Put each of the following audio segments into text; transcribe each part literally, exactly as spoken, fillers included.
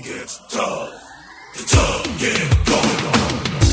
gets tough. The tough get going on.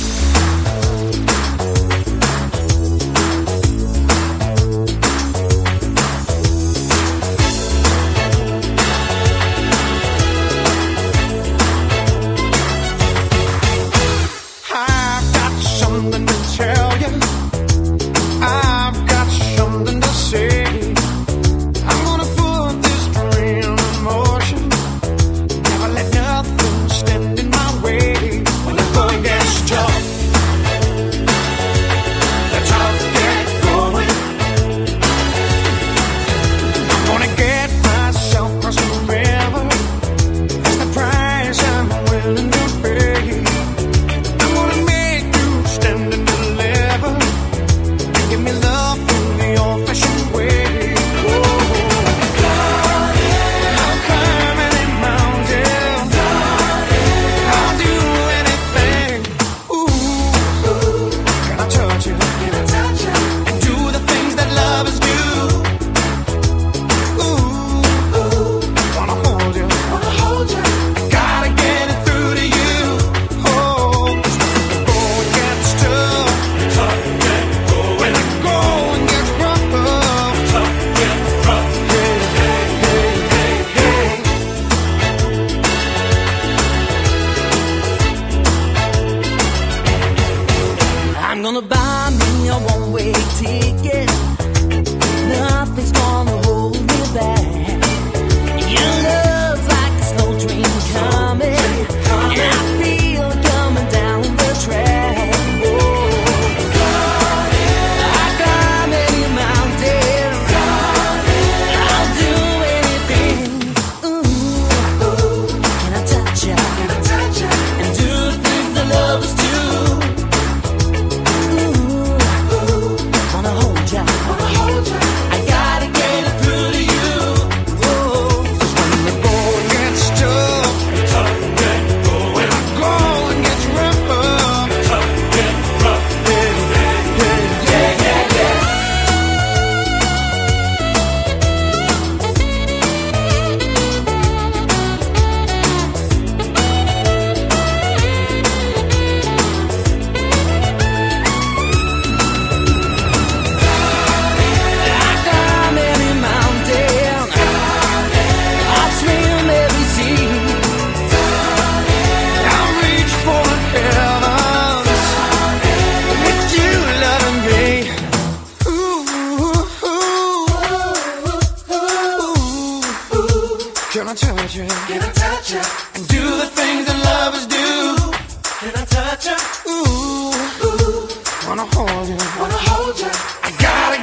I'm gonna buy me a one-way ticket. Nothing's gonna hold me back. Your love's like a snow dream coming, and I feel it coming down the track. Oh, I climb any mountain, I'll do anything. Ooh, can I touch ya? And do the things that lovers do. Can I touch you? Can I touch you? And do the things that lovers do. Can I touch you? Ooh, ooh. Wanna hold you? Wanna hold you? I gotta